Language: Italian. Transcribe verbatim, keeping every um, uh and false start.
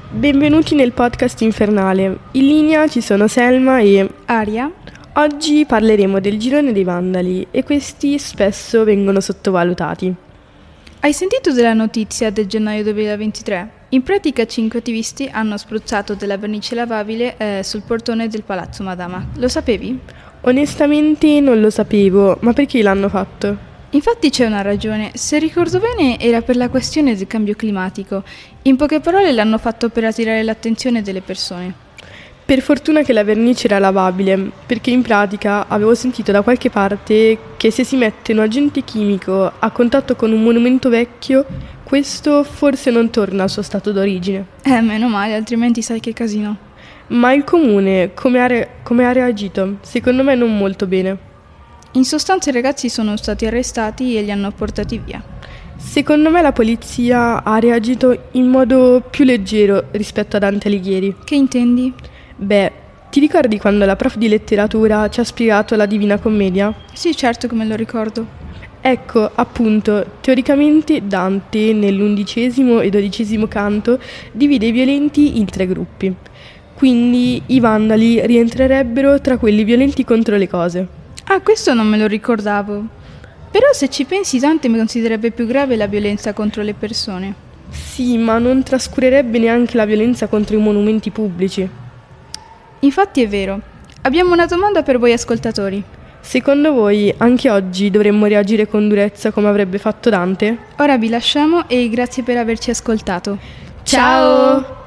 Benvenuti nel podcast infernale. In linea ci sono Selma e Aria. Oggi parleremo del girone dei vandali e questi spesso vengono sottovalutati. Hai sentito della notizia del gennaio duemilaventitré? In pratica cinque attivisti hanno spruzzato della vernice lavabile eh, sul portone del Palazzo Madama. Lo sapevi? Onestamente non lo sapevo, ma perché l'hanno fatto? Infatti c'è una ragione. Se ricordo bene era per la questione del cambio climatico. In poche parole l'hanno fatto per attirare l'attenzione delle persone. Per fortuna che la vernice era lavabile, perché in pratica avevo sentito da qualche parte che se si mette un agente chimico a contatto con un monumento vecchio, questo forse non torna al suo stato d'origine. Eh, meno male, altrimenti sai che casino. Ma il comune come ha, re- come ha reagito? Secondo me non molto bene. In sostanza i ragazzi sono stati arrestati e li hanno portati via. Secondo me la polizia ha reagito in modo più leggero rispetto a Dante Alighieri. Che intendi? Beh, ti ricordi quando la prof di letteratura ci ha spiegato la Divina Commedia? Sì, certo che me lo ricordo. Ecco, appunto, teoricamente Dante nell'undicesimo e dodicesimo canto divide i violenti in tre gruppi. Quindi i vandali rientrerebbero tra quelli violenti contro le cose. Ah, questo non me lo ricordavo. Però se ci pensi Dante mi considererebbe più grave la violenza contro le persone. Sì, ma non trascurerebbe neanche la violenza contro i monumenti pubblici. Infatti è vero. Abbiamo una domanda per voi ascoltatori. Secondo voi anche oggi dovremmo reagire con durezza come avrebbe fatto Dante? Ora vi lasciamo e grazie per averci ascoltato. Ciao!